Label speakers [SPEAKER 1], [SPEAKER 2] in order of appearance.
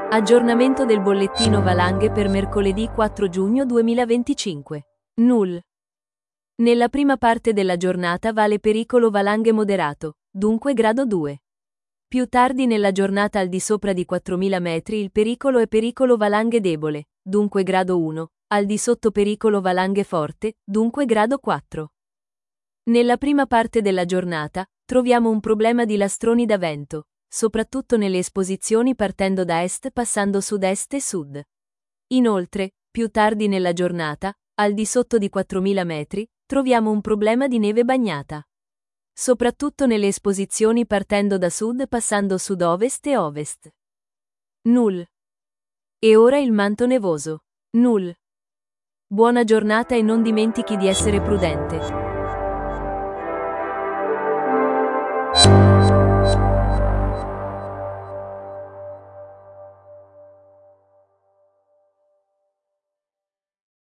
[SPEAKER 1] Aggiornamento del bollettino valanghe per mercoledì 4 giugno 2025. Null. Nella prima parte della giornata vale pericolo valanghe moderato, dunque grado 2. Più tardi nella giornata al di sopra di 4000 metri il pericolo è pericolo valanghe debole, dunque grado 1, al di sotto pericolo valanghe forte, dunque grado 4. Nella prima parte della giornata, troviamo un problema di lastroni da vento, soprattutto nelle esposizioni partendo da est passando sud-est e sud. Inoltre, più tardi nella giornata, al di sotto di 4000 metri, troviamo un problema di neve bagnata. Soprattutto nelle esposizioni partendo da sud passando sud-ovest e ovest. Null. E ora il manto nevoso. Null. Buona giornata e non dimentichi di essere prudente.